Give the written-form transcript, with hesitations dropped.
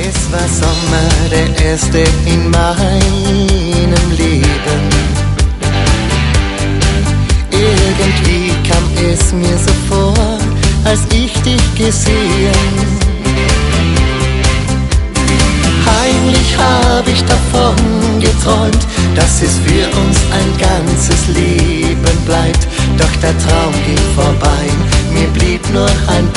Es war Sommer, der erste in meinem Leben. Irgendwie kam es mir so vor, als ich dich gesehen. Heimlich hab ich davon geträumt, dass es für uns ein ganzes Leben bleibt. Doch der Traum ging vorbei, mir blieb nur ein